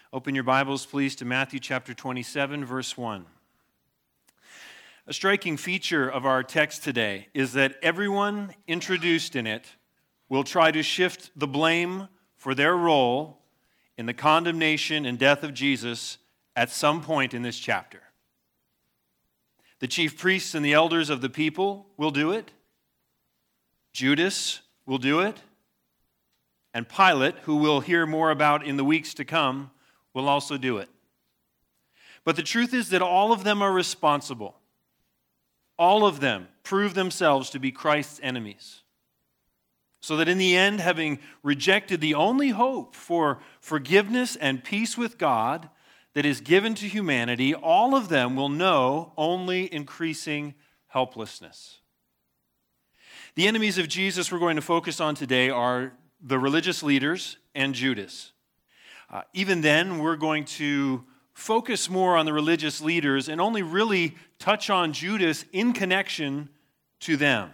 Open your Bibles, please, to Matthew chapter 27, verse 1. A striking feature of our text today is that everyone introduced in it will try to shift the blame for their role in the condemnation and death of Jesus at some point in this chapter. The chief priests and the elders of the people will do it. Judas will do it. And Pilate, who we'll hear more about in the weeks to come, will also do it. But the truth is that all of them are responsible. All of them prove themselves to be Christ's enemies. So that in the end, having rejected the only hope for forgiveness and peace with God that is given to humanity, all of them will know only increasing helplessness. The enemies of Jesus we're going to focus on today are the religious leaders and Judas. Even then, we're going to focus more on the religious leaders and only really touch on Judas in connection to them.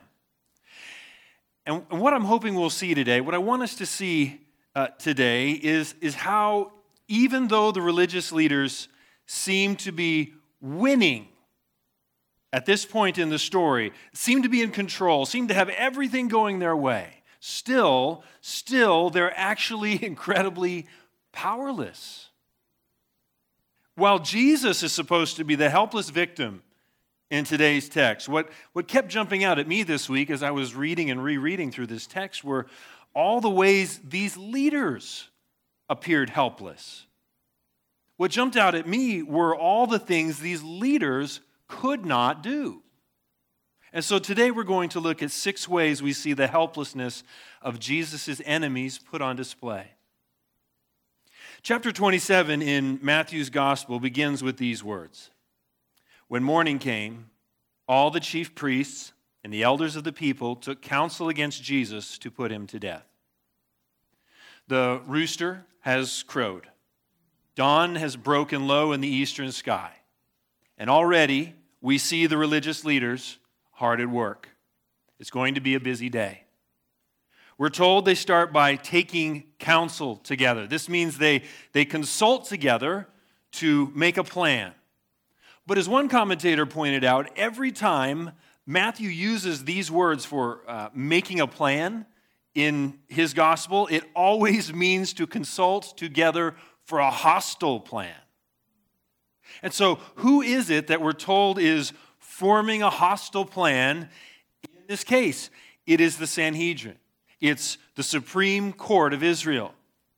And what I'm hoping we'll see today, what I want us to see today is how even though the religious leaders seem to be winning at this point in the story, seem to be in control, seem to have everything going their way, still they're actually incredibly powerless. While Jesus is supposed to be the helpless victim in today's text, what kept jumping out at me this week as I was reading and rereading through this text were all the ways these leaders appeared helpless. What jumped out at me were all the things these leaders could not do. And so today we're going to look at 6 ways we see the helplessness of Jesus' enemies put on display. Chapter 27 in Matthew's Gospel begins with these words. When morning came, all the chief priests and the elders of the people took counsel against Jesus to put him to death. The rooster has crowed. Dawn has broken low in the eastern sky. And already we see the religious leaders hard at work. It's going to be a busy day. We're told they start by taking counsel together. This means they consult together to make a plan. But as one commentator pointed out, every time Matthew uses these words for making a plan in his gospel, it always means to consult together for a hostile plan. And so who is it that we're told is forming a hostile plan? In this case, it is the Sanhedrin. It's the Supreme Court of Israel.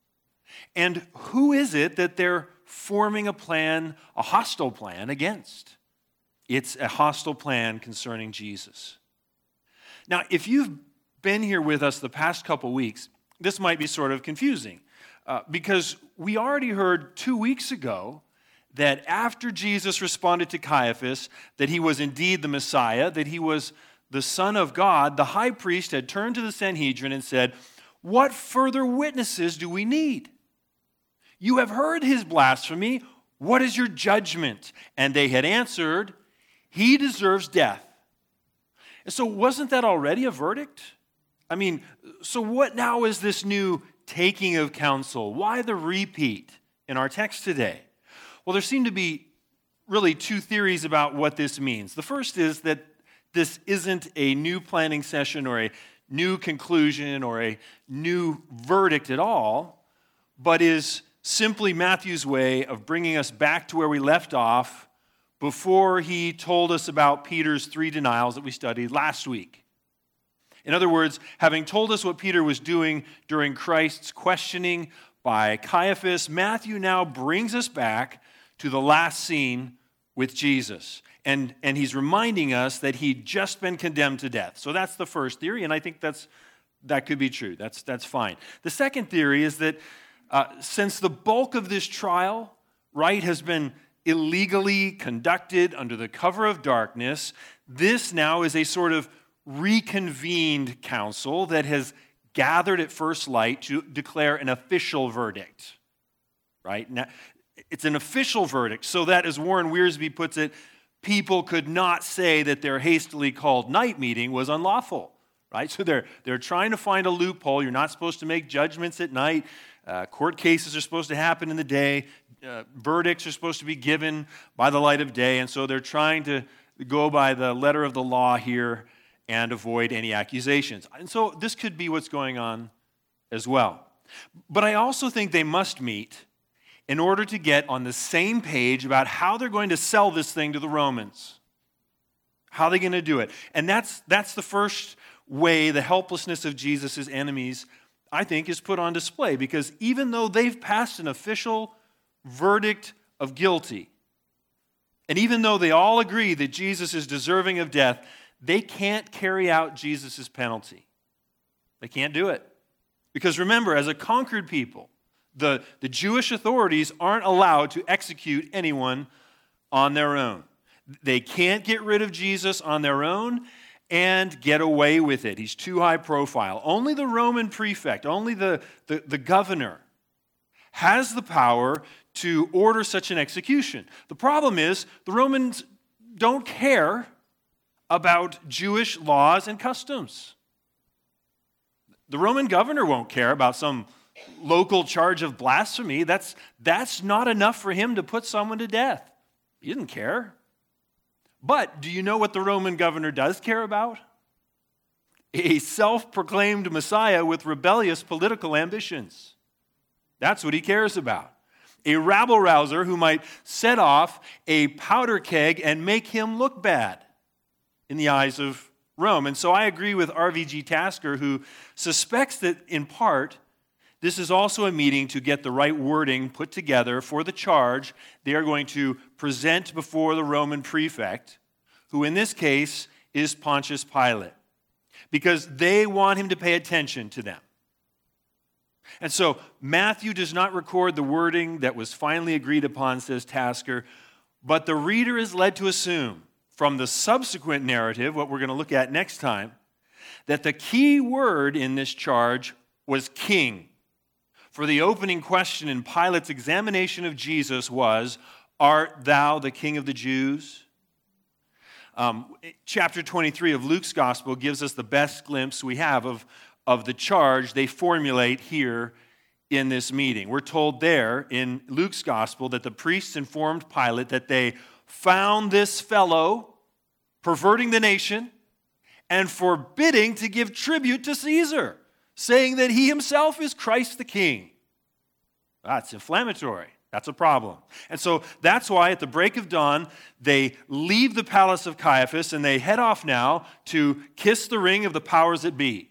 And who is it that they're forming a plan, a hostile plan against? It's a hostile plan concerning Jesus. Now, if you've been here with us the past couple weeks, this might be sort of confusing because we already heard 2 weeks ago that after Jesus responded to Caiaphas that he was indeed the Messiah, that he was the Son of God, the high priest had turned to the Sanhedrin and said, "What further witnesses do we need? You have heard his blasphemy. What is your judgment?" And they had answered, "He deserves death." And so wasn't that already a verdict? I mean, so what now is this new taking of counsel? Why the repeat in our text today? Well, there seem to be really 2 theories about what this means. The first is that this isn't a new planning session or a new conclusion or a new verdict at all, but is simply Matthew's way of bringing us back to where we left off before he told us about Peter's 3 denials that we studied last week. In other words, having told us what Peter was doing during Christ's questioning by Caiaphas, Matthew now brings us back to the last scene with Jesus. And he's reminding us that he'd just been condemned to death. So that's the first theory, and I think that could be true. That's fine. The second theory is that since the bulk of this trial, right, has been illegally conducted under the cover of darkness, this now is a sort of reconvened council that has gathered at first light to declare an official verdict, right? Now, it's an official verdict so that, as Warren Wiersbe puts it, people could not say that their hastily called night meeting was unlawful, right? So they're trying to find a loophole. You're not supposed to make judgments at night. Court cases are supposed to happen in the day. verdicts are supposed to be given by the light of day, and so they're trying to go by the letter of the law here and avoid any accusations. And so this could be what's going on as well. But I also think they must meet in order to get on the same page about how they're going to sell this thing to the Romans. How are they going to do it? And that's the first way the helplessness of Jesus' enemies, I think, is put on display. Because even though they've passed an official verdict of guilty, and even though they all agree that Jesus is deserving of death, they can't carry out Jesus' penalty. They can't do it. Because remember, as a conquered people, the Jewish authorities aren't allowed to execute anyone on their own. They can't get rid of Jesus on their own and get away with it. He's too high profile. Only the Roman prefect, only the governor has the power to order such an execution. The problem is the Romans don't care about Jewish laws and customs. The Roman governor won't care about some local charge of blasphemy. That's not enough for him to put someone to death. He didn't care. But do you know what the Roman governor does care about? A self-proclaimed Messiah with rebellious political ambitions. That's what he cares about. A rabble-rouser who might set off a powder keg and make him look bad in the eyes of Rome. And so I agree with R.V.G. Tasker, who suspects that, in part, this is also a meeting to get the right wording put together for the charge they are going to present before the Roman prefect, who in this case is Pontius Pilate, because they want him to pay attention to them. And so Matthew does not record the wording that was finally agreed upon, says Tasker, but the reader is led to assume from the subsequent narrative, what we're going to look at next time, that the key word in this charge was king. For the opening question in Pilate's examination of Jesus was, "Art thou the King of the Jews?" Chapter 23 of Luke's Gospel gives us the best glimpse we have of the charge they formulate here in this meeting. We're told there in Luke's Gospel that the priests informed Pilate that they found this fellow perverting the nation and forbidding to give tribute to Caesar, saying that he himself is Christ the King. That's inflammatory. That's a problem. And so that's why at the break of dawn, they leave the palace of Caiaphas and they head off now to kiss the ring of the powers that be.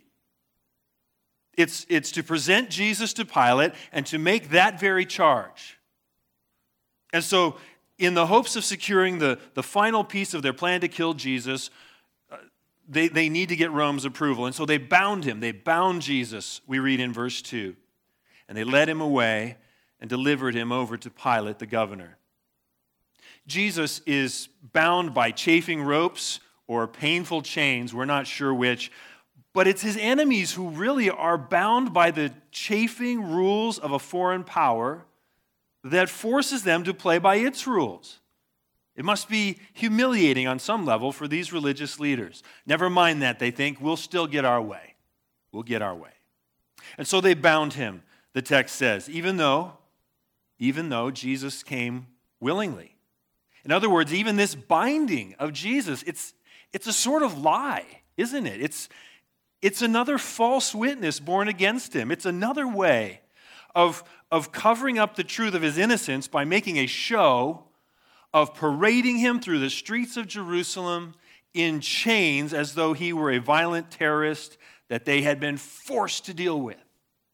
It's to present Jesus to Pilate and to make that very charge. And so in the hopes of securing the final piece of their plan to kill Jesus, they need to get Rome's approval. And so they bound him. They bound Jesus, we read in verse 2. And they led him away and delivered him over to Pilate, the governor. Jesus is bound by chafing ropes or painful chains, we're not sure which, but it's his enemies who really are bound by the chafing rules of a foreign power that forces them to play by its rules. It must be humiliating on some level for these religious leaders. Never mind that, they think, we'll still get our way. We'll get our way. And so they bound him, the text says, even though Jesus came willingly. In other words, even this binding of Jesus, it's a sort of lie, isn't it? It's another false witness born against him. It's another way of covering up the truth of his innocence by making a show of parading him through the streets of Jerusalem in chains as though he were a violent terrorist that they had been forced to deal with.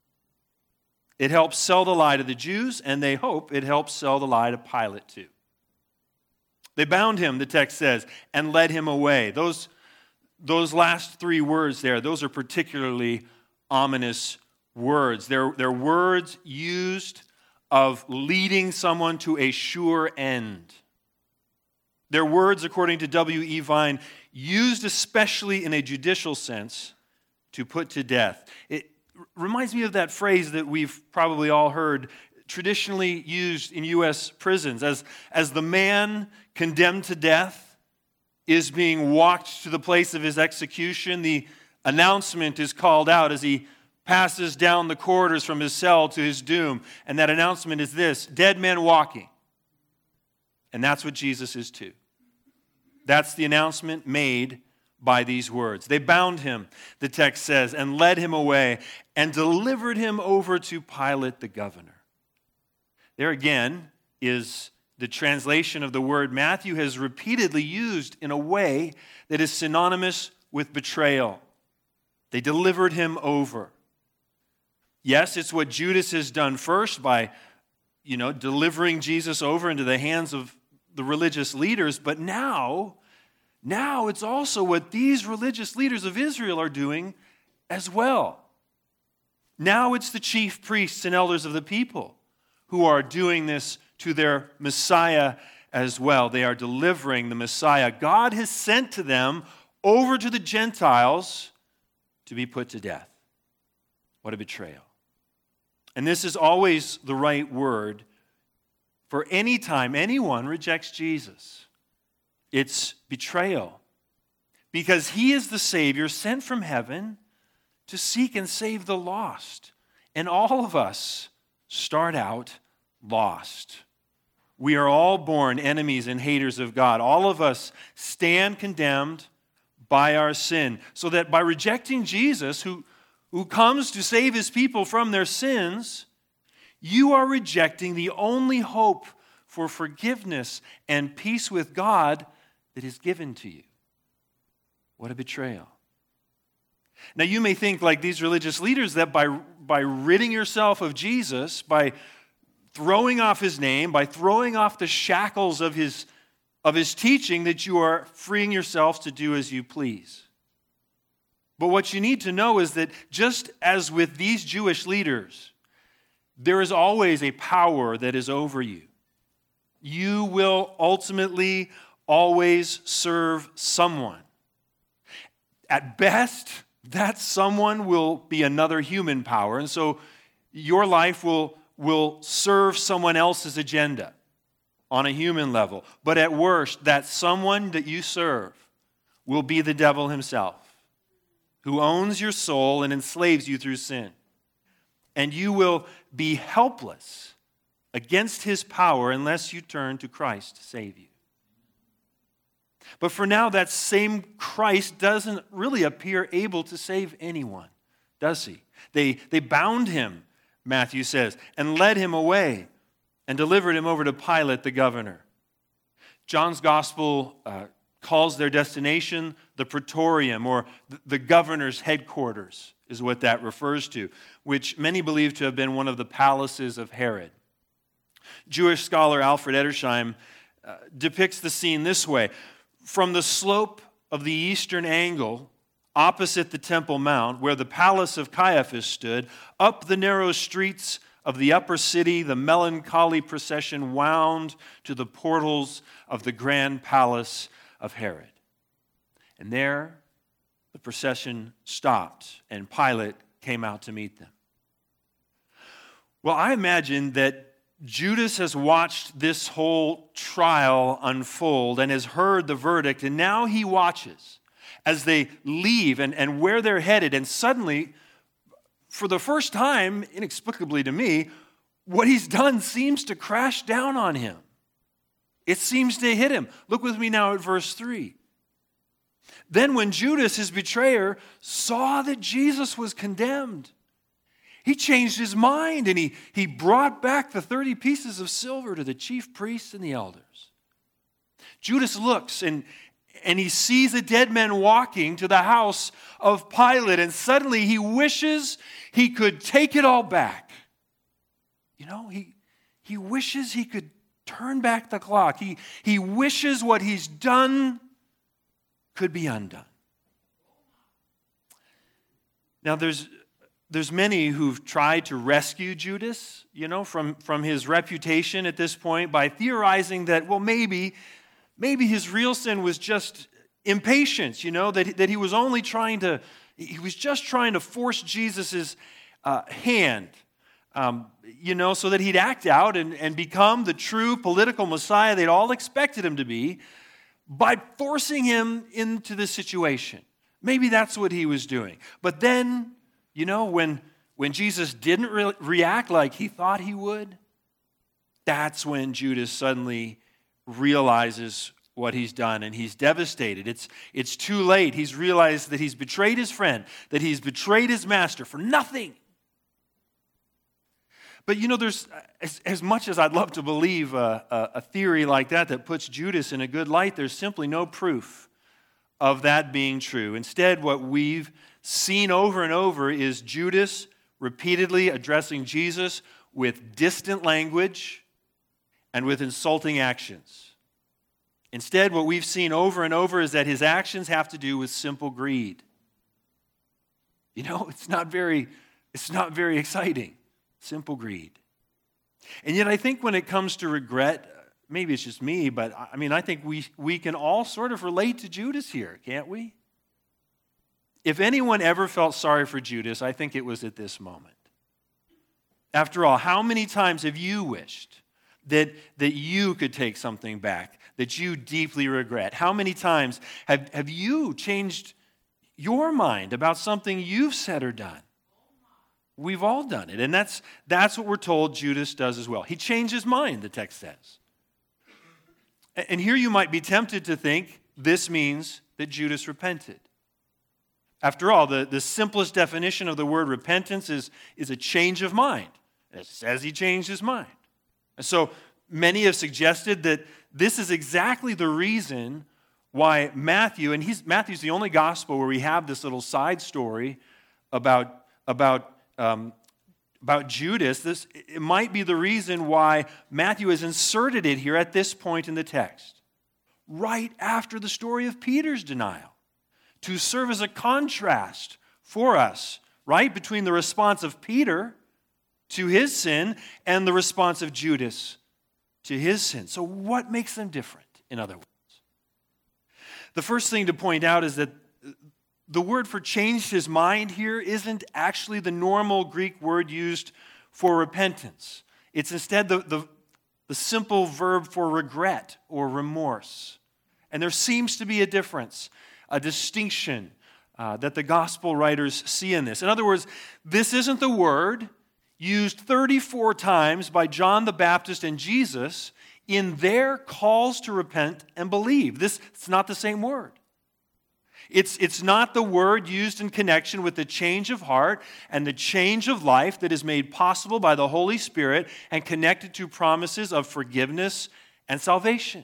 It helps sell the lie to the Jews, and they hope it helps sell the lie to Pilate too. They bound him, the text says, and led him away. Those last three words there, those are particularly ominous words. They're words used of leading someone to a sure end. They're words, according to W.E. Vine, used especially in a judicial sense to put to death. It reminds me of that phrase that we've probably all heard, traditionally used in U.S. prisons, as the man condemned to death is being walked to the place of his execution, the announcement is called out as he passes down the corridors from his cell to his doom. And that announcement is this: dead men walking. And that's what Jesus is too. That's the announcement made by these words. They bound him, the text says, and led him away and delivered him over to Pilate the governor. There again is the translation of the word Matthew has repeatedly used in a way that is synonymous with betrayal. They delivered him over. Yes, it's what Judas has done first by, delivering Jesus over into the hands of the religious leaders, but now it's also what these religious leaders of Israel are doing as well. Now it's the chief priests and elders of the people who are doing this to their Messiah as well. They are delivering the Messiah God has sent to them over to the Gentiles to be put to death. What a betrayal. And this is always the right word for any time anyone rejects Jesus. It's betrayal. Because he is the Savior sent from heaven to seek and save the lost. And all of us start out lost. We are all born enemies and haters of God. All of us stand condemned by our sin. So that by rejecting Jesus, who comes to save his people from their sins, you are rejecting the only hope for forgiveness and peace with God that is given to you. What a betrayal. Now you may think, like these religious leaders, that by ridding yourself of Jesus, by throwing off his name, by throwing off the shackles of his teaching, that you are freeing yourselves to do as you please. But what you need to know is that just as with these Jewish leaders, there is always a power that is over you. You will ultimately always serve someone. At best, that someone will be another human power, and so your life will serve someone else's agenda on a human level. But at worst, that someone that you serve will be the devil himself, who owns your soul and enslaves you through sin. And you will be helpless against his power unless you turn to Christ to save you. But for now, that same Christ doesn't really appear able to save anyone, does he? They bound him, Matthew says, and led him away and delivered him over to Pilate the governor. John's gospel calls their destination the Praetorium, or the governor's headquarters is what that refers to, which many believe to have been one of the palaces of Herod. Jewish scholar Alfred Edersheim depicts the scene this way. From the slope of the eastern angle, opposite the Temple Mount, where the palace of Caiaphas stood, up the narrow streets of the upper city, the melancholy procession wound to the portals of the grand palace of Herod. And there, the procession stopped, and Pilate came out to meet them. Well, I imagine that Judas has watched this whole trial unfold and has heard the verdict, and now he watches as they leave and where they're headed, and suddenly, for the first time, inexplicably to me, what he's done seems to crash down on him. It seems to hit him. Look with me now at verse 3. Then when Judas, his betrayer, saw that Jesus was condemned, he changed his mind, and he brought back the 30 pieces of silver to the chief priests and the elders. Judas looks, and he sees the dead men walking to the house of Pilate, and suddenly he wishes he could take it all back. He wishes he could turn back the clock. He wishes what he's done could be undone. Now, there's many who've tried to rescue Judas, from his reputation at this point by theorizing that, well, maybe his real sin was just impatience, that he was only just trying to force Jesus' hand, so that he'd act out and become the true political Messiah they'd all expected him to be by forcing him into this situation. Maybe that's what he was doing. But then, when when Jesus didn't react like he thought he would, that's when Judas suddenly realizes what he's done, and he's devastated. It's too late. He's realized that he's betrayed his friend, that he's betrayed his master for nothing. But there's, as much as I'd love to believe a theory like that puts Judas in a good light, there's simply no proof of that being true. Instead, what we've seen over and over is Judas repeatedly addressing Jesus with distant language and with insulting actions. Instead, what we've seen over and over is that his actions have to do with simple greed. It's not very exciting. Simple greed. And yet I think when it comes to regret, maybe it's just me, but I think we can all sort of relate to Judas here, can't we? If anyone ever felt sorry for Judas, I think it was at this moment. After all, how many times have you wished that you could take something back that you deeply regret? How many times have you changed your mind about something you've said or done? We've all done it, and that's what we're told Judas does as well. He changed his mind, the text says. And here you might be tempted to think this means that Judas repented. After all, the simplest definition of the word repentance is a change of mind. It says he changed his mind. And so many have suggested that this is exactly the reason why Matthew, and Matthew's the only gospel where we have this little side story about Judas. It might be the reason why Matthew has inserted it here at this point in the text, right after the story of Peter's denial, to serve as a contrast for us, right, between the response of Peter to his sin and the response of Judas to his sin. So what makes them different, in other words? The first thing to point out is that the word for changed his mind here isn't actually the normal Greek word used for repentance. It's instead the simple verb for regret or remorse. And there seems to be a difference, a distinction that the gospel writers see in this. In other words, this isn't the word used 34 times by John the Baptist and Jesus in their calls to repent and believe. It's not the same word. It's not the word used in connection with the change of heart and the change of life that is made possible by the Holy Spirit and connected to promises of forgiveness and salvation.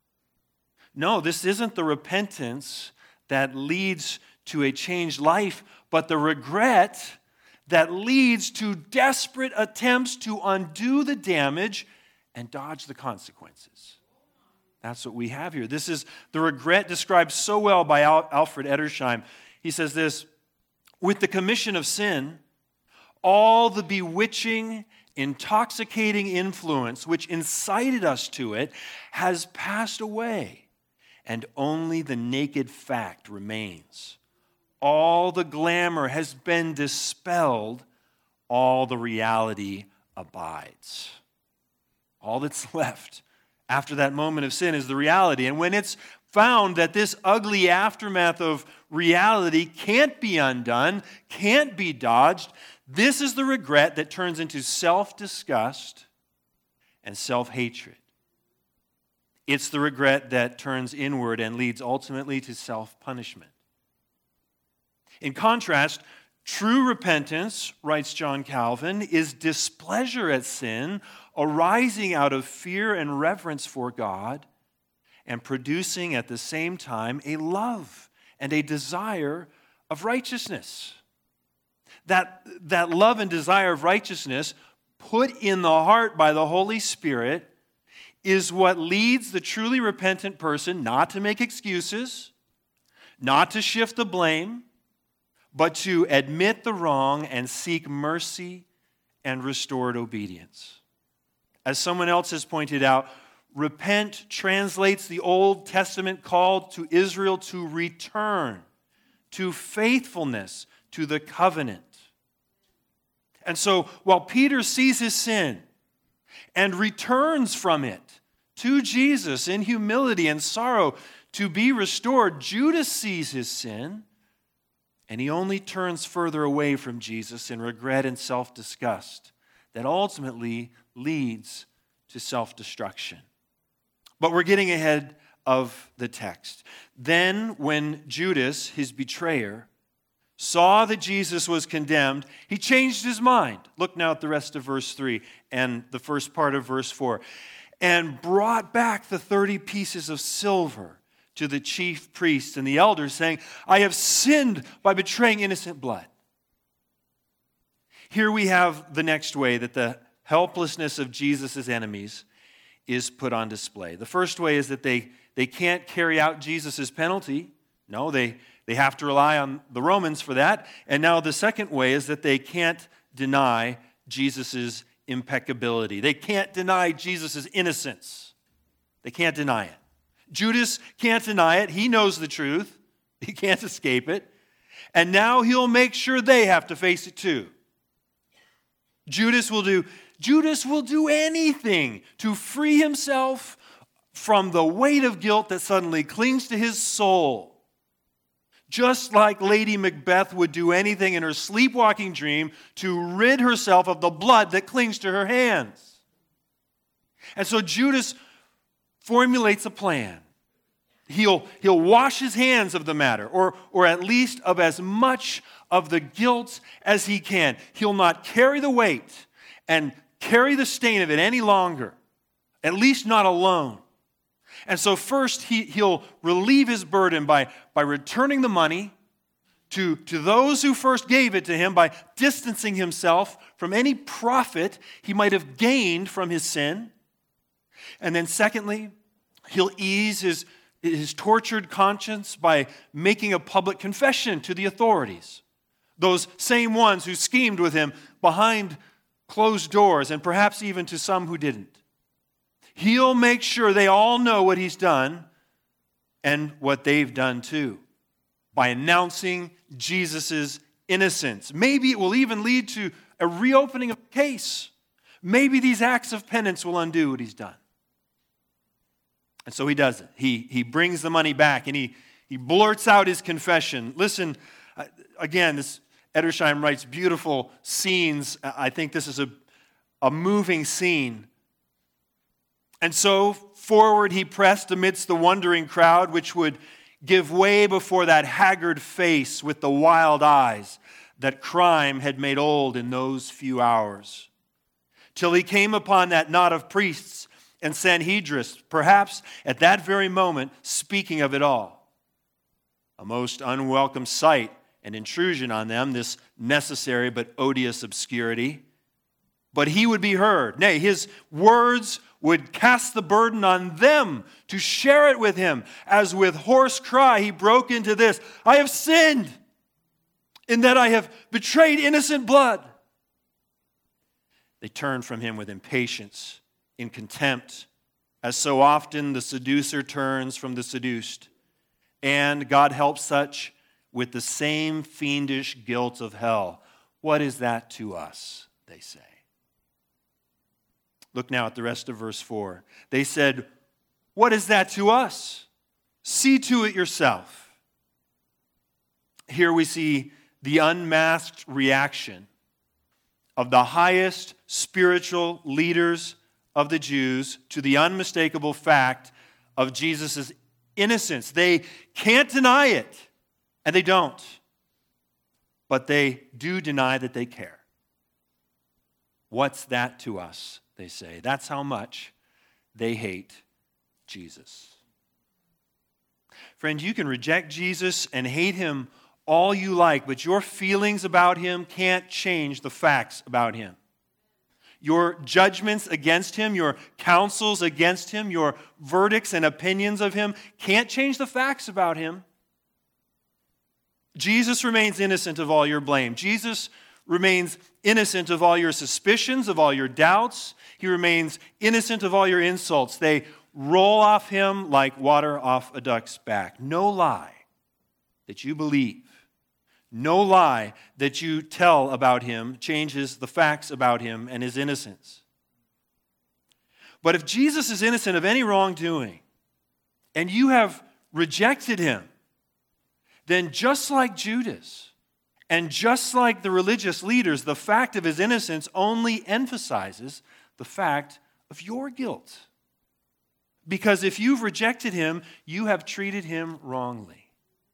No, this isn't the repentance that leads to a changed life, but the regret that leads to desperate attempts to undo the damage and dodge the consequences. That's what we have here. This is the regret described so well by Alfred Edersheim. He says this: with the commission of sin, all the bewitching, intoxicating influence which incited us to it has passed away, and only the naked fact remains. All the glamour has been dispelled, all the reality abides. All that's left after that moment of sin is the reality. And when it's found that this ugly aftermath of reality can't be undone, can't be dodged, this is the regret that turns into self-disgust and self-hatred. It's the regret that turns inward and leads ultimately to self-punishment. In contrast, true repentance, writes John Calvin, is displeasure at sin arising out of fear and reverence for God and producing at the same time a love and a desire of righteousness. That love and desire of righteousness put in the heart by the Holy Spirit is what leads the truly repentant person not to make excuses, not to shift the blame, but to admit the wrong and seek mercy and restored obedience. As someone else has pointed out, repent translates the Old Testament call to Israel to return to faithfulness to the covenant. And so while Peter sees his sin and returns from it to Jesus in humility and sorrow to be restored, Judas sees his sin And he only turns further away from Jesus in regret and self-disgust that ultimately leads to self-destruction. But we're getting ahead of the text. Then when Judas, his betrayer, saw that Jesus was condemned, he changed his mind. Look now at the rest of verse 3 and the first part of verse 4. And brought back the 30 pieces of silver to the chief priests and the elders, saying, I have sinned by betraying innocent blood. Here we have the next way that the helplessness of Jesus' enemies is put on display. The first way is that they can't carry out Jesus' penalty. No, they have to rely on the Romans for that. And now the second way is that they can't deny Jesus' impeccability. They can't deny Jesus' innocence. They can't deny it. Judas can't deny it. He knows the truth. He can't escape it. And now he'll make sure they have to face it too. Judas will do anything to free himself from the weight of guilt that suddenly clings to his soul. Just like Lady Macbeth would do anything in her sleepwalking dream to rid herself of the blood that clings to her hands. And so Judas formulates a plan. He'll wash his hands of the matter, or at least of as much of the guilt as he can. He'll not carry the weight and carry the stain of it any longer, at least not alone. And so first, he'll relieve his burden by returning the money to those who first gave it to him, by distancing himself from any profit he might have gained from his sin. And then secondly, he'll ease his tortured conscience by making a public confession to the authorities, those same ones who schemed with him behind closed doors, and perhaps even to some who didn't. He'll make sure they all know what he's done and what they've done too, by announcing Jesus' innocence. Maybe it will even lead to a reopening of the case. Maybe these acts of penance will undo what he's done. And so he does it. He brings the money back and he blurts out his confession. Listen, again, this Edersheim writes beautiful scenes. I think this is a moving scene. And so forward he pressed amidst the wondering crowd, which would give way before that haggard face with the wild eyes that crime had made old in those few hours, till he came upon that knot of priests and Sanhedrists, perhaps at that very moment speaking of it all. A most unwelcome sight and intrusion on them, this necessary but odious obscurity. But he would be heard. Nay, his words would cast the burden on them to share it with him, as with hoarse cry he broke into this: I have sinned in that I have betrayed innocent blood. They turned from him with impatience, in contempt, as so often the seducer turns from the seduced, and, God help such, with the same fiendish guilt of hell. What is that to us, they say. Look now at the rest of verse 4. They said, what is that to us? See to it yourself. Here we see the unmasked reaction of the highest spiritual leaders of the Jews to the unmistakable fact of Jesus' innocence. They can't deny it, and they don't. But they do deny that they care. What's that to us, they say. That's how much they hate Jesus. Friend, you can reject Jesus and hate him all you like, but your feelings about him can't change the facts about him. Your judgments against him, your counsels against him, your verdicts and opinions of him can't change the facts about him. Jesus remains innocent of all your blame. Jesus remains innocent of all your suspicions, of all your doubts. He remains innocent of all your insults. They roll off him like water off a duck's back. No lie that you believe, no lie that you tell about him changes the facts about him and his innocence. But if Jesus is innocent of any wrongdoing, and you have rejected him, then just like Judas, And just like the religious leaders, the fact of his innocence only emphasizes the fact of your guilt. Because if you've rejected him, you have treated him wrongly.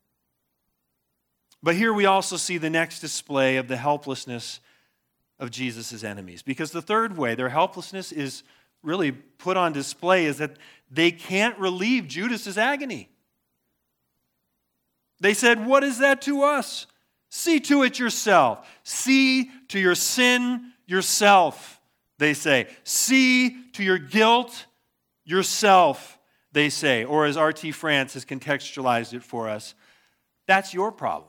But here we also see the next display of the helplessness of Jesus' enemies. Because the third way their helplessness is really put on display is that they can't relieve Judas' agony. They said, "What is that to us? See to it yourself. See to your sin yourself," they say. "See to your guilt yourself," they say. Or as R.T. France has contextualized it for us, that's your problem.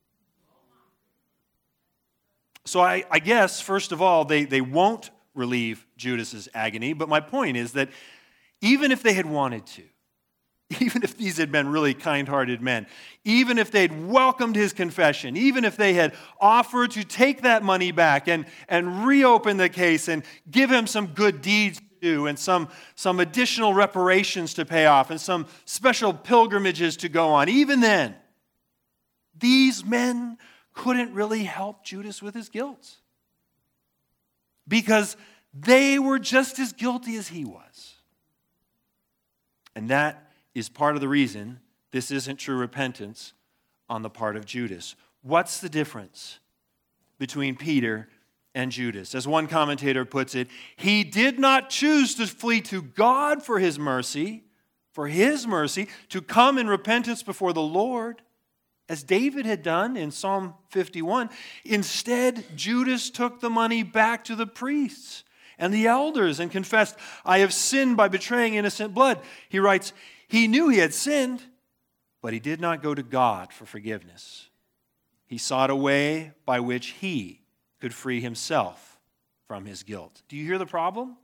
So I guess, first of all, they won't relieve Judas' agony. But my point is that even if they had wanted to, even if these had been really kind-hearted men, even if they'd welcomed his confession, even if they had offered to take that money back and reopen the case and give him some good deeds to do and some additional reparations to pay off and some special pilgrimages to go on, even then, these men couldn't really help Judas with his guilt because they were just as guilty as he was. And that is part of the reason this isn't true repentance on the part of Judas. What's the difference between Peter and Judas? As one commentator puts it, he did not choose to flee to God for his mercy, to come in repentance before the Lord, as David had done in Psalm 51. Instead, Judas took the money back to the priests and the elders and confessed, "I have sinned by betraying innocent blood." He writes, he knew he had sinned, but he did not go to God for forgiveness. He sought a way by which he could free himself from his guilt. Do you hear the problem?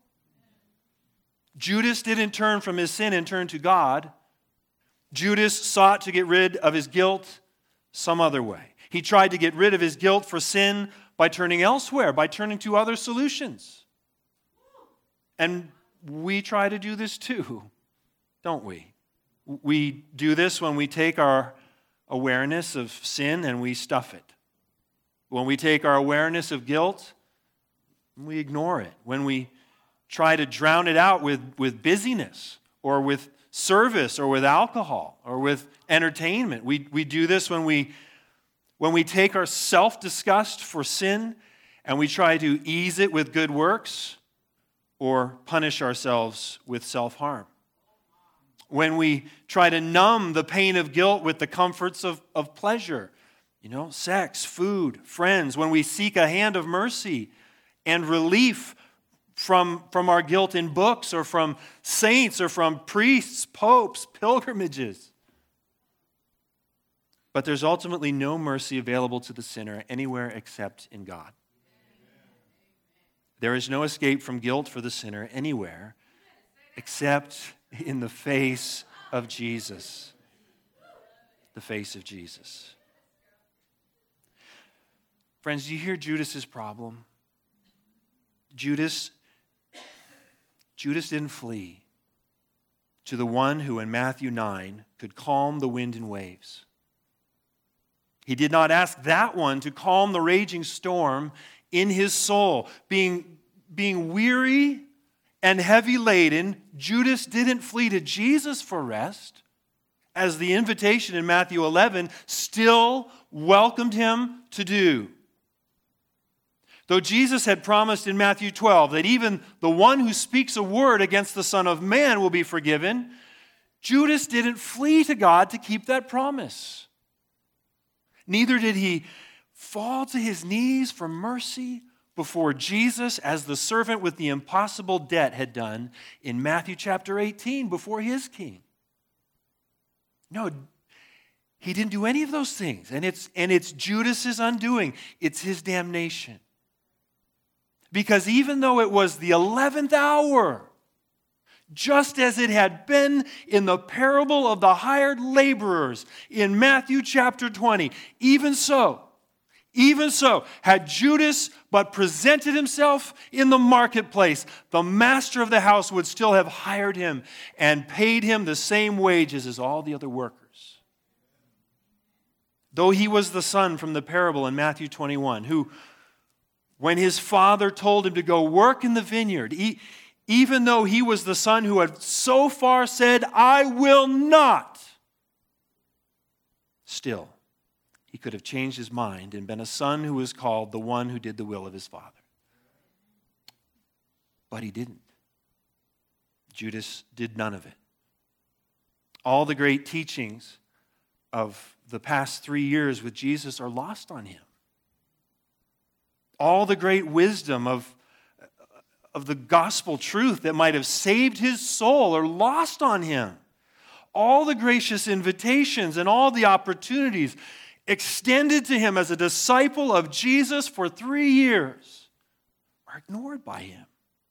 Judas didn't turn from his sin and turn to God. Judas sought to get rid of his guilt some other way. He tried to get rid of his guilt for sin by turning elsewhere, by turning to other solutions. And we try to do this too, don't we? We do this when we take our awareness of sin and we stuff it. When we take our awareness of guilt, we ignore it. When we try to drown it out with busyness or with service or with alcohol or with entertainment. We do this when we take our self-disgust for sin and we try to ease it with good works or punish ourselves with self-harm. When we try to numb the pain of guilt with the comforts of pleasure, sex, food, friends. When we seek a hand of mercy and relief from our guilt in books or from saints or from priests, popes, pilgrimages. But there's ultimately no mercy available to the sinner anywhere except in God. There is no escape from guilt for the sinner anywhere except in the face of Jesus. The face of Jesus. Friends, do you hear Judas's problem? Judas didn't flee to the one who in Matthew 9 could calm the wind and waves. He did not ask that one to calm the raging storm in his soul. Being weary and heavy laden, Judas didn't flee to Jesus for rest, as the invitation in Matthew 11 still welcomed him to do. Though Jesus had promised in Matthew 12 that even the one who speaks a word against the Son of Man will be forgiven, Judas didn't flee to God to keep that promise. Neither did he fall to his knees for mercy before Jesus as the servant with the impossible debt had done in Matthew chapter 18 before his king. No, he didn't do any of those things. And it's Judas's undoing. It's his damnation. Because even though it was the 11th hour, just as it had been in the parable of the hired laborers in Matthew chapter 20, even so, had Judas but presented himself in the marketplace, the master of the house would still have hired him and paid him the same wages as all the other workers. though he was the son from the parable in Matthew 21, who, when his father told him to go work in the vineyard, even though he was the son who had so far said, I will not, still, he could have changed his mind and been a son who was called the one who did the will of his father. But he didn't. Judas did none of it. All the great teachings of the past 3 years with Jesus are lost on him. All the great wisdom of the gospel truth that might have saved his soul are lost on him. All the gracious invitations and all the opportunities extended to him as a disciple of Jesus for 3 years are ignored by him.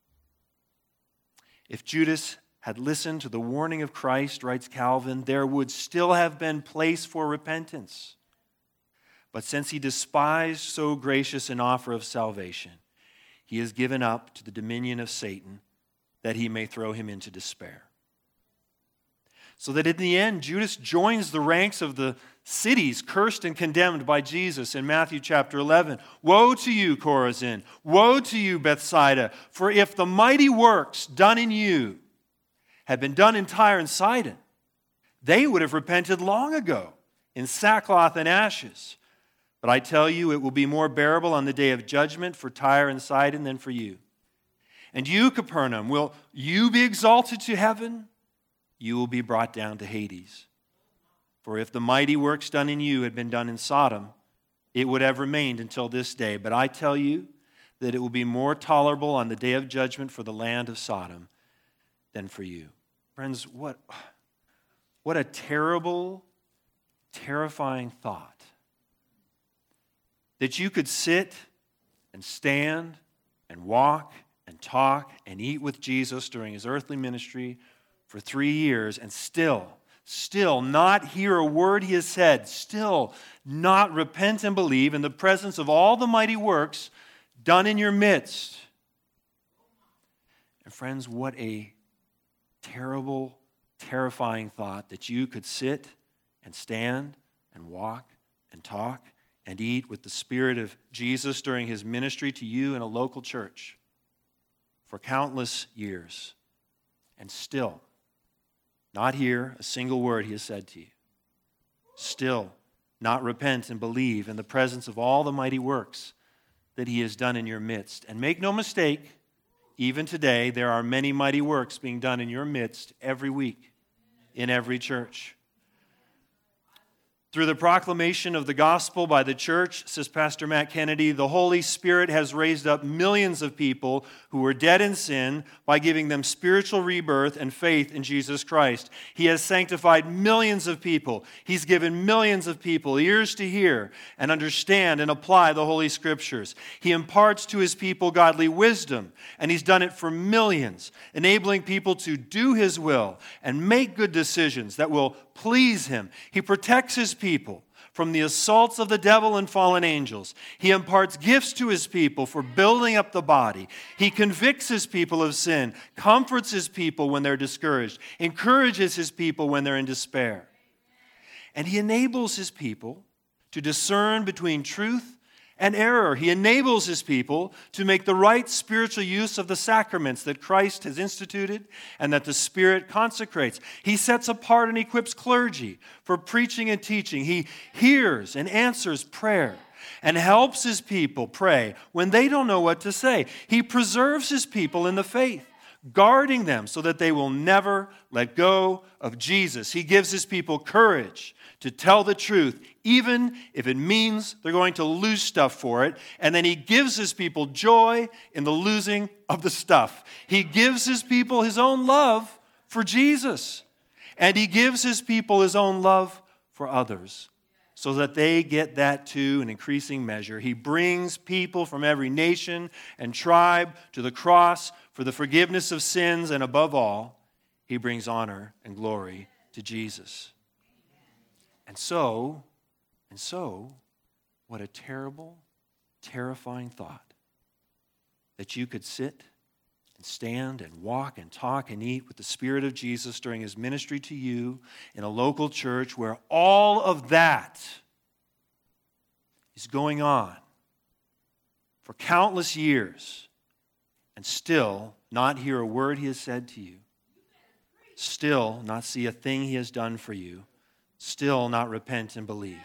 If Judas had listened to the warning of Christ, writes Calvin, there would still have been place for repentance. But since he despised so gracious an offer of salvation, he is given up to the dominion of Satan, that he may throw him into despair. So that in the end, Judas joins the ranks of the cities cursed and condemned by Jesus in Matthew chapter 11. Woe to you, Chorazin! Woe to you, Bethsaida! For if the mighty works done in you had been done in Tyre and Sidon, they would have repented long ago in sackcloth and ashes. But I tell you, it will be more bearable on the day of judgment for Tyre and Sidon than for you. And you, Capernaum, will you be exalted to heaven? You will be brought down to Hades. For if the mighty works done in you had been done in Sodom, it would have remained until this day. But I tell you that it will be more tolerable on the day of judgment for the land of Sodom than for you. Friends, what a terrible, terrifying thought. That you could sit and stand and walk and talk and eat with Jesus during his earthly ministry for 3 years and still not hear a word he has said, still not repent and believe in the presence of all the mighty works done in your midst. And friends, what a terrible, terrifying thought that you could sit and stand and walk and talk and eat with the Spirit of Jesus during his ministry to you in a local church for countless years and still not hear a single word he has said to you. Still not repent and believe in the presence of all the mighty works that he has done in your midst. And make no mistake, even today, there are many mighty works being done in your midst every week in every church. Through the proclamation of the gospel by the church, says Pastor Matt Kennedy, the Holy Spirit has raised up millions of people who were dead in sin by giving them spiritual rebirth and faith in Jesus Christ. He has sanctified millions of people. He's given millions of people ears to hear and understand and apply the Holy Scriptures. He imparts to his people godly wisdom, and he's done it for millions, enabling people to do his will and make good decisions that will please him. He protects his people from the assaults of the devil and fallen angels. He imparts gifts to his people for building up the body. He convicts his people of sin, comforts his people when they're discouraged, encourages his people when they're in despair. And he enables his people to discern between truth and error. He enables his people to make the right spiritual use of the sacraments that Christ has instituted and that the Spirit consecrates. He sets apart and equips clergy for preaching and teaching. He hears and answers prayer and helps his people pray when they don't know what to say. He preserves his people in the faith, guarding them so that they will never let go of Jesus. He gives his people courage to tell the truth, even if it means they're going to lose stuff for it. And then he gives his people joy in the losing of the stuff. He gives his people his own love for Jesus. And he gives his people his own love for others so that they get that too in increasing measure. He brings people from every nation and tribe to the cross for the forgiveness of sins. And above all, he brings honor and glory to Jesus. And so, what a terrible, terrifying thought that you could sit and stand and walk and talk and eat with the Spirit of Jesus during his ministry to you in a local church where all of that is going on for countless years and still not hear a word he has said to you, still not see a thing he has done for you, still not repent and believe.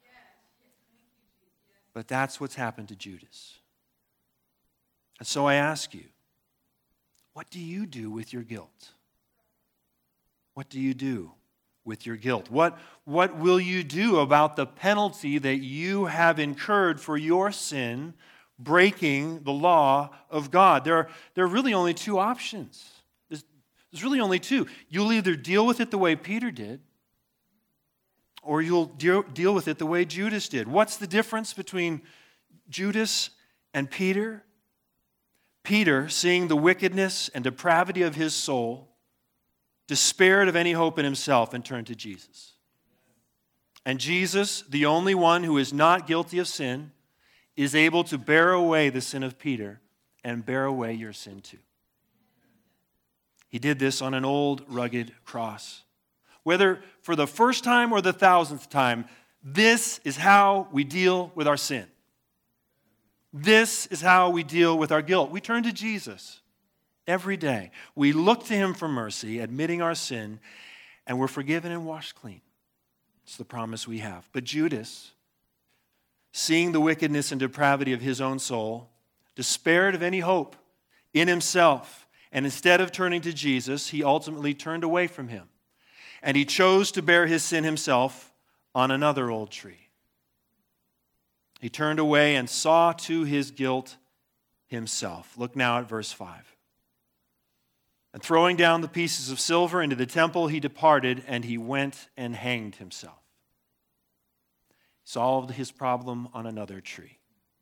But that's what's happened to Judas. And so I ask you, what do you do with your guilt? What do you do with your guilt? What will you do about the penalty that you have incurred for your sin, breaking the law of God? There are really only two options. There's really only two. You'll either deal with it the way Peter did, or you'll deal with it the way Judas did. What's the difference between Judas and Peter? Peter, seeing the wickedness and depravity of his soul, despaired of any hope in himself and turned to Jesus. And Jesus, the only one who is not guilty of sin, is able to bear away the sin of Peter and bear away your sin too. He did this on an old, rugged cross. Whether for the first time or the 1,000th time, this is how we deal with our sin. This is how we deal with our guilt. We turn to Jesus every day. We look to him for mercy, admitting our sin, and we're forgiven and washed clean. It's the promise we have. But Judas, seeing the wickedness and depravity of his own soul, despaired of any hope in himself, and instead of turning to Jesus, he ultimately turned away from him. And he chose to bear his sin himself on another old tree. He turned away and saw to his guilt himself. Look now at verse 5. And throwing down the pieces of silver into the temple, he departed, and he went and hanged himself. He solved his problem on another tree.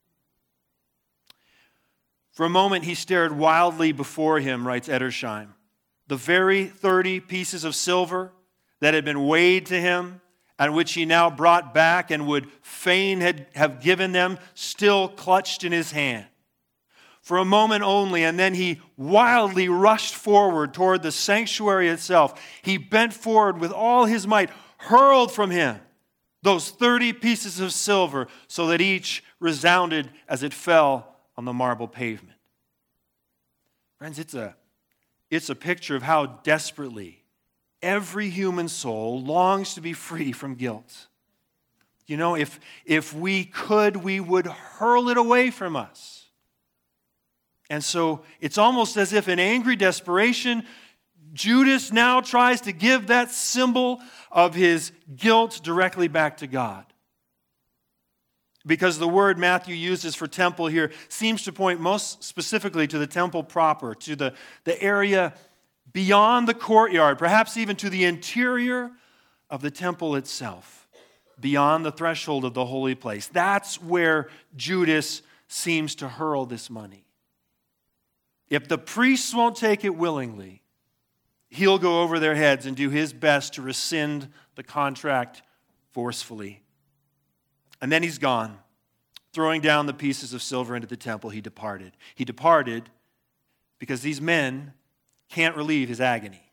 For a moment he stared wildly before him, writes Edersheim. The very 30 pieces of silver that had been weighed to him, and which he now brought back and would fain have given them, still clutched in his hand. For a moment only, and then he wildly rushed forward toward the sanctuary itself. He bent forward with all his might, hurled from him those 30 pieces of silver, so that each resounded as it fell on the marble pavement. Friends, it's a picture of how desperately every human soul longs to be free from guilt. You know, if we could, we would hurl it away from us. And so it's almost as if in angry desperation, Judas now tries to give that symbol of his guilt directly back to God. Because the word Matthew uses for temple here seems to point most specifically to the temple proper, to the area beyond the courtyard, perhaps even to the interior of the temple itself, beyond the threshold of the holy place. That's where Judas seems to hurl this money. If the priests won't take it willingly, he'll go over their heads and do his best to rescind the contract forcefully. And then he's gone. Throwing down the pieces of silver into the temple, he departed. He departed because these men can't relieve his agony.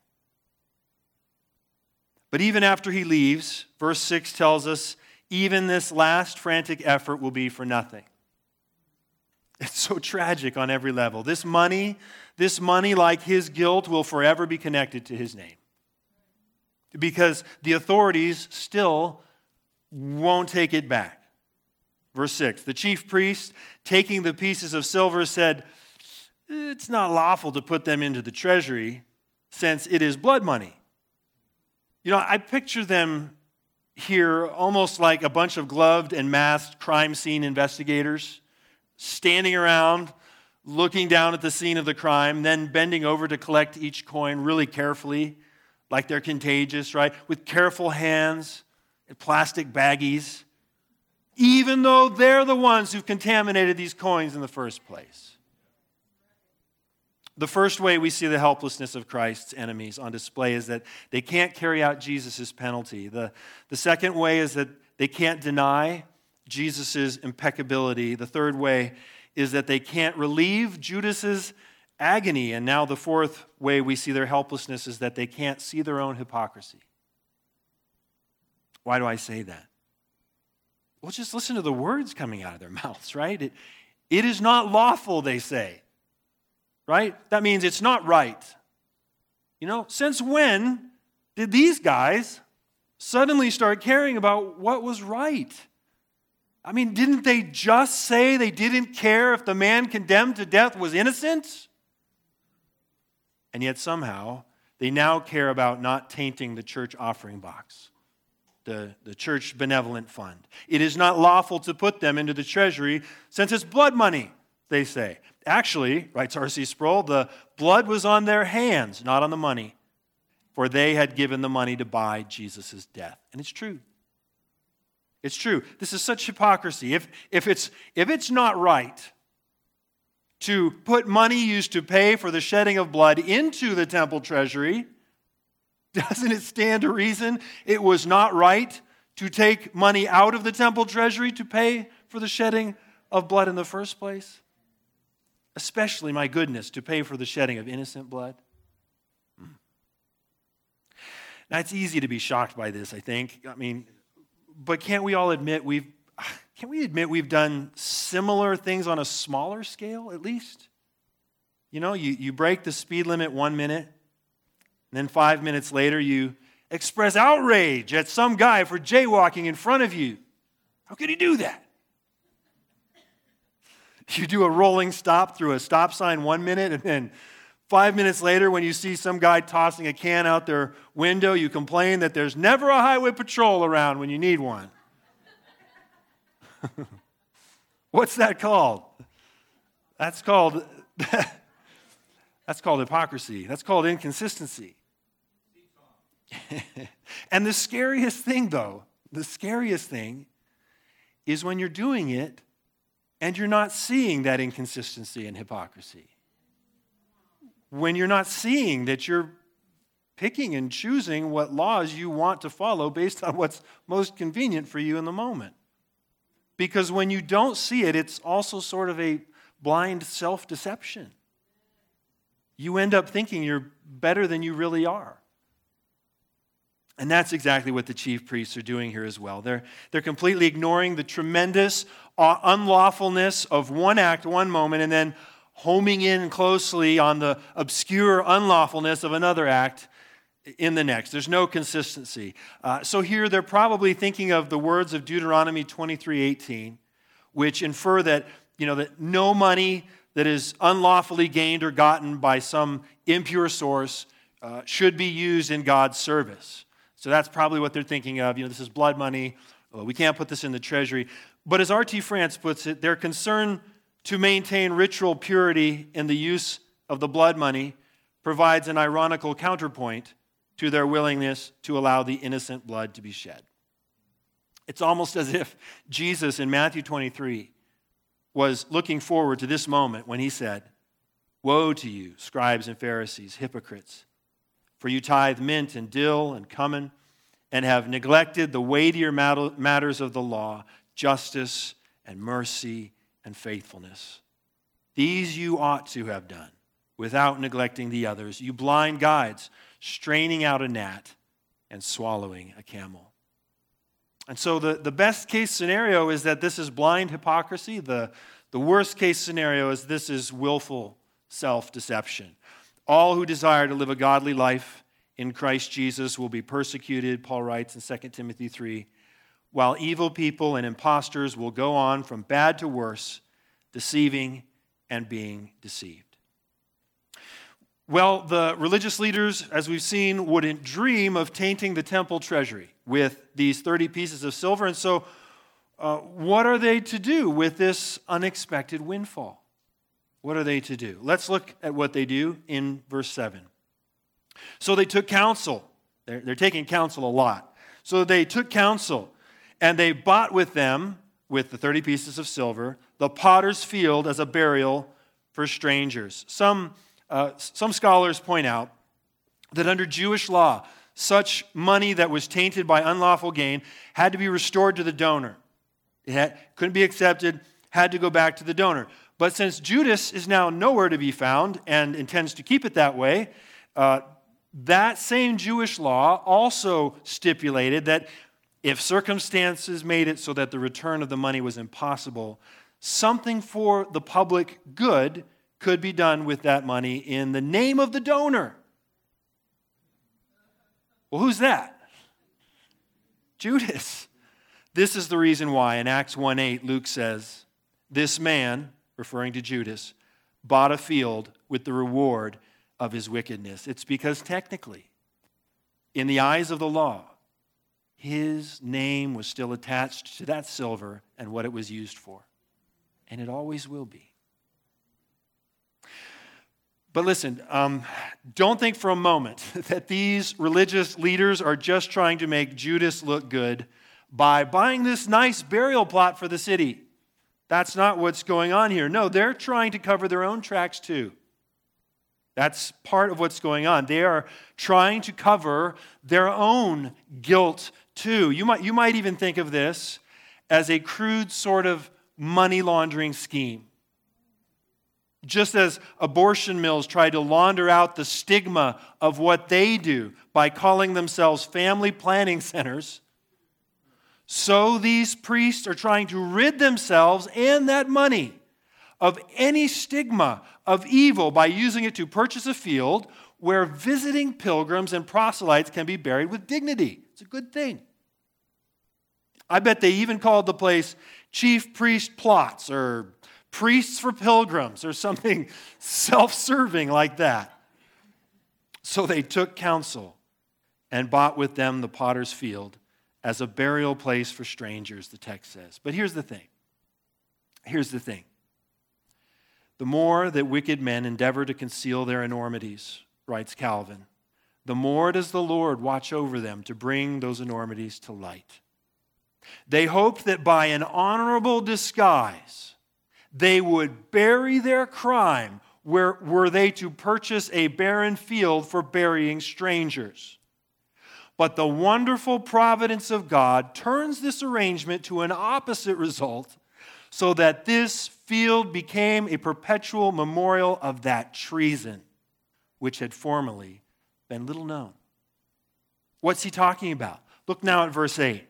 But even after he leaves, verse 6 tells us, even this last frantic effort will be for nothing. It's so tragic on every level. This money, like his guilt, will forever be connected to his name. Because the authorities still won't take it back. Verse 6, the chief priest, taking the pieces of silver, said, it's not lawful to put them into the treasury, since it is blood money. You know, I picture them here almost like a bunch of gloved and masked crime scene investigators standing around, looking down at the scene of the crime, then bending over to collect each coin really carefully, like they're contagious, right? With careful hands and plastic baggies, even though they're the ones who've contaminated these coins in the first place. The first way we see the helplessness of Christ's enemies on display is that they can't carry out Jesus' penalty. The second way is that they can't deny Jesus' impeccability. The third way is that they can't relieve Judas's agony. And now the fourth way we see their helplessness is that they can't see their own hypocrisy. Why do I say that? Well, just listen to the words coming out of their mouths, right? It is not lawful, they say. Right? That means it's not right. Since when did these guys suddenly start caring about what was right? I mean, didn't they just say they didn't care if the man condemned to death was innocent? And yet somehow they now care about not tainting the church offering box, the church benevolent fund. It is not lawful to put them into the treasury since it's blood money, they say. Actually, writes R.C. Sproul, the blood was on their hands, not on the money, for they had given the money to buy Jesus' death. And it's true. It's true. This is such hypocrisy. If it's not right to put money used to pay for the shedding of blood into the temple treasury, doesn't it stand to reason it was not right to take money out of the temple treasury to pay for the shedding of blood in the first place? Especially, my goodness, to pay for the shedding of innocent blood. Now, it's easy to be shocked by this, I think. But can't we all admit we've done similar things on a smaller scale, at least? You break the speed limit 1 minute, and then 5 minutes later you express outrage at some guy for jaywalking in front of you. How could he do that? You do a rolling stop through a stop sign 1 minute, and then 5 minutes later, when you see some guy tossing a can out their window, you complain that there's never a highway patrol around when you need one. What's that called? That's called hypocrisy. That's called inconsistency. And the scariest thing is when you're doing it and you're not seeing that inconsistency and hypocrisy. When you're not seeing that you're picking and choosing what laws you want to follow based on what's most convenient for you in the moment. Because when you don't see it, it's also sort of a blind self-deception. You end up thinking you're better than you really are. And that's exactly what the chief priests are doing here as well. They're completely ignoring the tremendous unlawfulness of one act, one moment, and then homing in closely on the obscure unlawfulness of another act in the next. There's no consistency. So here they're probably thinking of the words of Deuteronomy 23:18, which infer that, that no money that is unlawfully gained or gotten by some impure source should be used in God's service. So that's probably what they're thinking of. This is blood money. We can't put this in the treasury. But as R.T. France puts it, their concern to maintain ritual purity in the use of the blood money provides an ironical counterpoint to their willingness to allow the innocent blood to be shed. It's almost as if Jesus in Matthew 23 was looking forward to this moment when he said, "Woe to you, scribes and Pharisees, hypocrites, for you tithe mint and dill and cumin and have neglected the weightier matters of the law, justice and mercy and faithfulness. These you ought to have done without neglecting the others. You blind guides, straining out a gnat and swallowing a camel." And so the best case scenario is that this is blind hypocrisy. The worst case scenario is this is willful self-deception. All who desire to live a godly life in Christ Jesus will be persecuted, Paul writes in 2 Timothy 3, while evil people and impostors will go on from bad to worse, deceiving and being deceived. Well, the religious leaders, as we've seen, wouldn't dream of tainting the temple treasury with these 30 pieces of silver. And so what are they to do with this unexpected windfall? What are they to do? Let's look at what they do in verse 7. So they took counsel. They're taking counsel a lot. So they took counsel, and they bought with them, with the 30 pieces of silver, the potter's field as a burial for strangers. Some scholars point out that under Jewish law, such money that was tainted by unlawful gain had to be restored to the donor. It couldn't be accepted, had to go back to the donor. But since Judas is now nowhere to be found and intends to keep it that way, that same Jewish law also stipulated that if circumstances made it so that the return of the money was impossible, something for the public good could be done with that money in the name of the donor. Well, who's that? Judas. This is the reason why in Acts 1:8, Luke says, this man, referring to Judas, bought a field with the reward of his wickedness. It's because technically, in the eyes of the law, his name was still attached to that silver and what it was used for. And it always will be. But listen, don't think for a moment that these religious leaders are just trying to make Judas look good by buying this nice burial plot for the city. That's not what's going on here. No, they're trying to cover their own tracks too. That's part of what's going on. They are trying to cover their own guilt too. You might even think of this as a crude sort of money laundering scheme. Just as abortion mills try to launder out the stigma of what they do by calling themselves family planning centers, so these priests are trying to rid themselves and that money of any stigma of evil by using it to purchase a field where visiting pilgrims and proselytes can be buried with dignity. It's a good thing. I bet they even called the place Chief Priest Plots or Priests for Pilgrims or something self-serving like that. So they took counsel and bought with them the potter's field as a burial place for strangers, the text says. But here's the thing. The more that wicked men endeavor to conceal their enormities, writes Calvin, the more does the Lord watch over them to bring those enormities to light. They hoped that by an honorable disguise, they would bury their crime were they to purchase a barren field for burying strangers. But the wonderful providence of God turns this arrangement to an opposite result so that this field became a perpetual memorial of that treason, which had formerly been little known. What's he talking about? Look now at verse 8.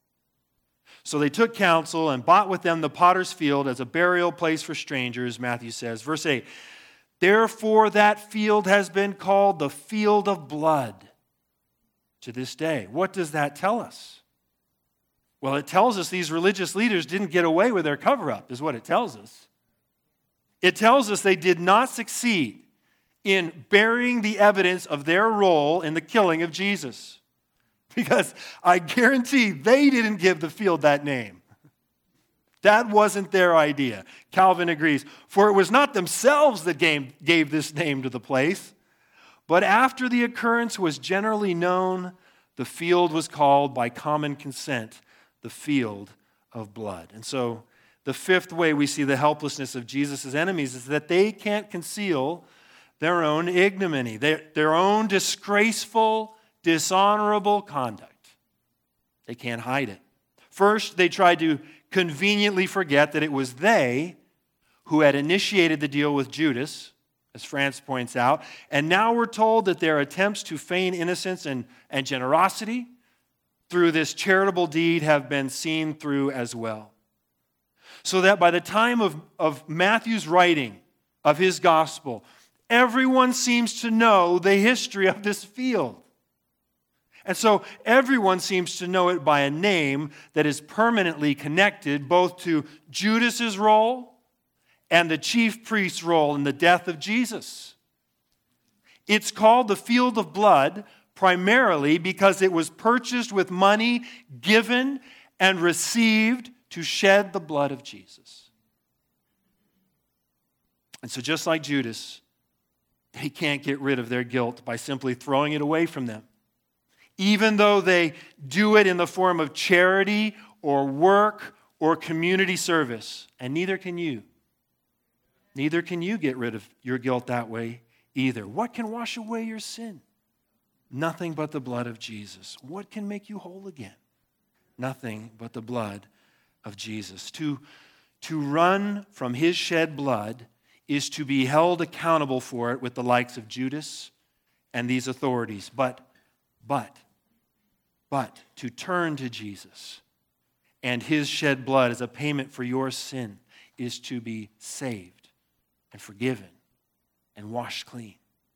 So they took counsel and bought with them the potter's field as a burial place for strangers, Matthew says. Verse 8, therefore that field has been called the field of blood to this day. What does that tell us? Well, it tells us these religious leaders didn't get away with their cover-up, is what it tells us. It tells us they did not succeed in burying the evidence of their role in the killing of Jesus. Because I guarantee they didn't give the field that name. That wasn't their idea. Calvin agrees. For it was not themselves that gave this name to the place, but after the occurrence was generally known, the field was called by common consent the field of blood. And so the fifth way we see the helplessness of Jesus' enemies is that they can't conceal their own ignominy, their own disgraceful, dishonorable conduct. They can't hide it. First, they tried to conveniently forget that it was they who had initiated the deal with Judas, as France points out, and now we're told that their attempts to feign innocence and generosity through this charitable deed have been seen through as well. So that by the time of Matthew's writing of his gospel, everyone seems to know the history of this field. And so everyone seems to know it by a name that is permanently connected both to Judas's role and the chief priest's role in the death of Jesus. It's called the field of blood primarily because it was purchased with money given and received to shed the blood of Jesus. And so just like Judas, they can't get rid of their guilt by simply throwing it away from them. Even though they do it in the form of charity or work or community service. And neither can you. Neither can you get rid of your guilt that way either. What can wash away your sin? Nothing but the blood of Jesus. What can make you whole again? Nothing but the blood of Jesus. To run from his shed blood is to be held accountable for it with the likes of Judas and these authorities. But But to turn to Jesus and his shed blood as a payment for your sin is to be saved and forgiven and washed clean.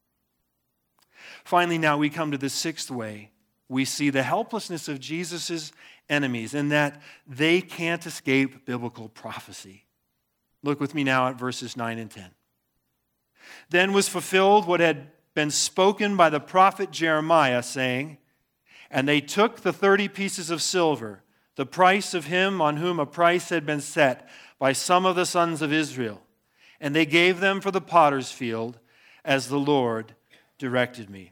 Finally, now we come to the sixth way. We see the helplessness of Jesus' enemies in that they can't escape biblical prophecy. Look with me now at verses 9 and 10. Then was fulfilled what had been spoken by the prophet Jeremiah, saying, "And they took the 30 pieces of silver, the price of him on whom a price had been set by some of the sons of Israel, and they gave them for the potter's field, as the Lord directed me."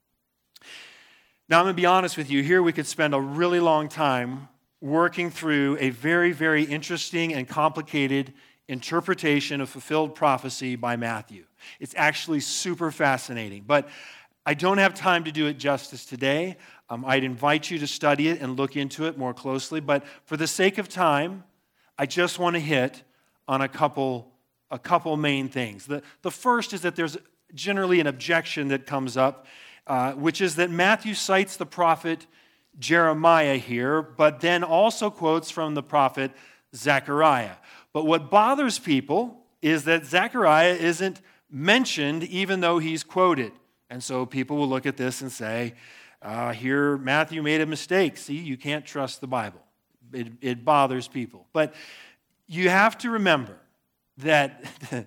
Now, I'm going to be honest with you. Here we could spend a really long time working through a very, very interesting and complicated interpretation of fulfilled prophecy by Matthew. It's actually super fascinating, but I don't have time to do it justice today. I'd invite you to study it and look into it more closely, but for the sake of time, I just want to hit on a couple main things. The first is that there's generally an objection that comes up, which is that Matthew cites the prophet Jeremiah here, but then also quotes from the prophet Zechariah. But what bothers people is that Zechariah isn't mentioned even though he's quoted. And so people will look at this and say, here Matthew made a mistake. See, you can't trust the Bible. It bothers people. But you have to remember that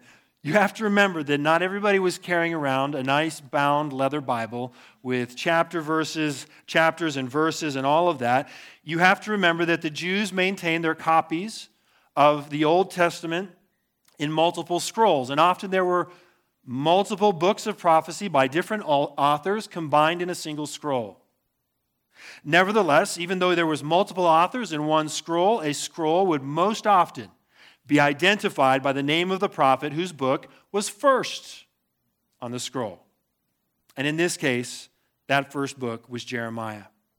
not everybody was carrying around a nice bound leather Bible with chapters and verses and all of that. You have to remember that the Jews maintained their copies of the Old Testament in multiple scrolls. And often there were multiple books of prophecy by different authors combined in a single scroll. Nevertheless, even though there was multiple authors in one scroll, a scroll would most often be identified by the name of the prophet whose book was first on the scroll. And in this case, that first book was Jeremiah.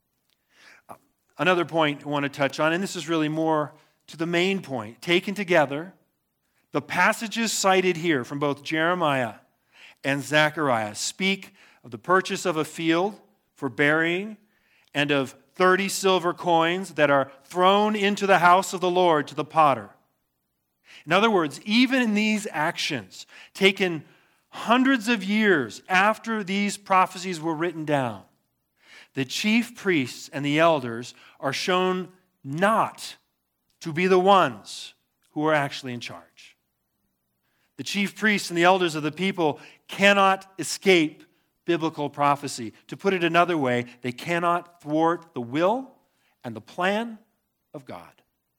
Another point I want to touch on, and this is really more to the main point. Taken together, the passages cited here from both Jeremiah and Zechariah speak of the purchase of a field for burying and of 30 silver coins that are thrown into the house of the Lord to the potter. In other words, even in these actions, taken hundreds of years after these prophecies were written down, the chief priests and the elders are shown not to be the ones who are actually in charge. The chief priests and the elders of the people cannot escape biblical prophecy. To put it another way, they cannot thwart the will and the plan of God.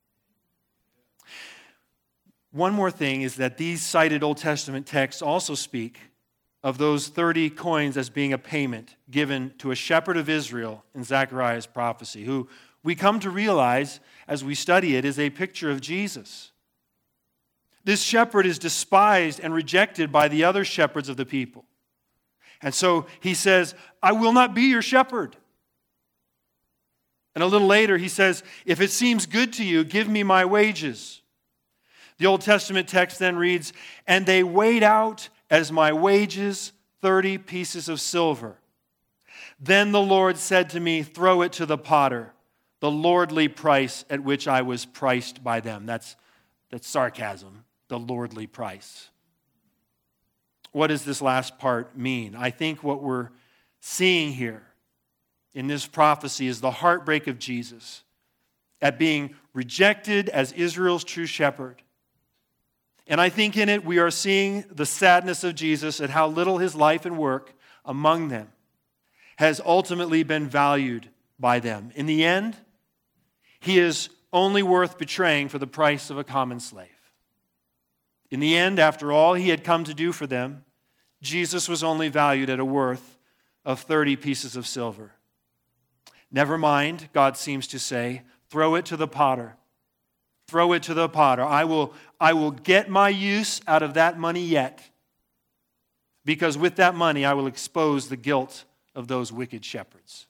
One more thing is that these cited Old Testament texts also speak of those 30 coins as being a payment given to a shepherd of Israel in Zechariah's prophecy, who we come to realize as we study it is a picture of Jesus. This shepherd is despised and rejected by the other shepherds of the people. And so he says, "I will not be your shepherd." And a little later he says, "If it seems good to you, give me my wages." The Old Testament text then reads, "And they weighed out as my wages 30 pieces of silver. Then the Lord said to me, throw it to the potter, the lordly price at which I was priced by them." That's sarcasm, the lordly price. What does this last part mean? I think what we're seeing here in this prophecy is the heartbreak of Jesus at being rejected as Israel's true shepherd. And I think in it we are seeing the sadness of Jesus at how little his life and work among them has ultimately been valued by them. In the end, he is only worth betraying for the price of a common slave. In the end, after all he had come to do for them, Jesus was only valued at a worth of 30 pieces of silver. Never mind, God seems to say, throw it to the potter. Throw it to the potter. I will get my use out of that money yet, because with that money I will expose the guilt of those wicked shepherds.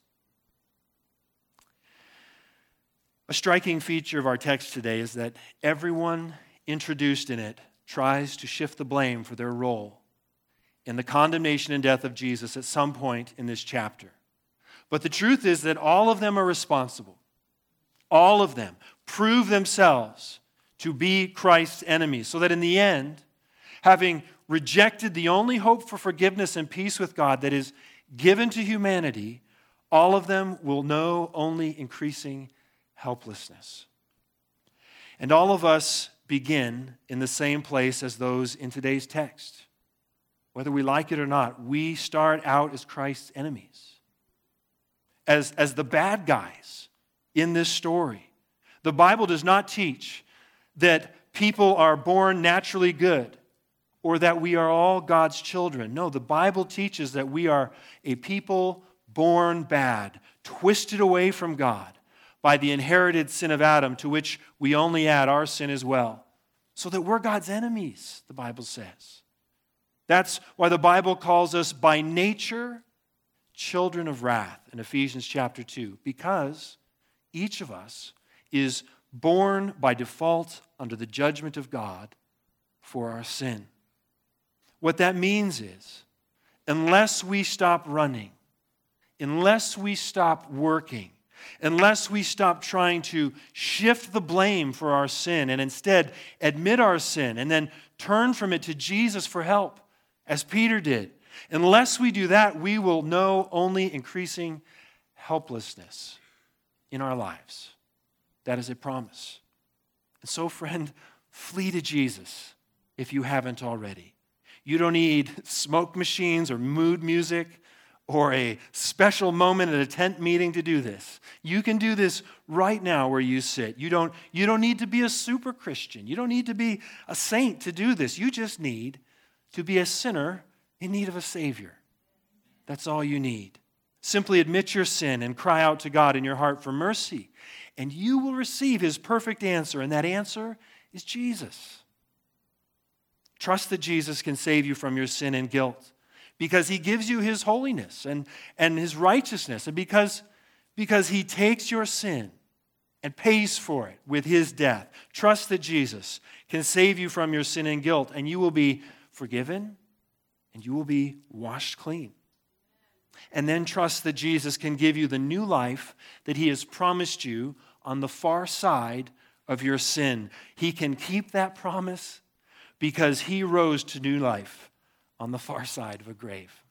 A striking feature of our text today is that everyone introduced in it tries to shift the blame for their role in the condemnation and death of Jesus at some point in this chapter. But the truth is that all of them are responsible. All of them prove themselves to be Christ's enemies, so that in the end, having rejected the only hope for forgiveness and peace with God that is given to humanity, all of them will know only increasing helplessness. And all of us begin in the same place as those in today's text. Whether we like it or not, we start out as Christ's enemies, as the bad guys in this story. The Bible does not teach that people are born naturally good or that we are all God's children. No, the Bible teaches that we are a people born bad, twisted away from God by the inherited sin of Adam, to which we only add our sin as well, so that we're God's enemies, the Bible says. That's why the Bible calls us by nature children of wrath in Ephesians chapter 2, because each of us is born by default under the judgment of God for our sin. What that means is, unless we stop running, unless we stop working, unless we stop trying to shift the blame for our sin and instead admit our sin and then turn from it to Jesus for help, as Peter did, unless we do that, we will know only increasing helplessness in our lives. That is a promise. And so, friend, flee to Jesus if you haven't already. You don't need smoke machines or mood music or a special moment at a tent meeting to do this. You can do this right now where you sit. You don't need to be a super Christian. You don't need to be a saint to do this. You just need to be a sinner in need of a Savior. That's all you need. Simply admit your sin and cry out to God in your heart for mercy, and you will receive His perfect answer, and that answer is Jesus. Trust that Jesus can save you from your sin and guilt because He gives you His holiness and His righteousness, and because He takes your sin and pays for it with His death. Trust that Jesus can save you from your sin and guilt, and you will be forgiven and you will be washed clean. And then trust that Jesus can give you the new life that He has promised you on the far side of your sin. He can keep that promise because He rose to new life on the far side of a grave.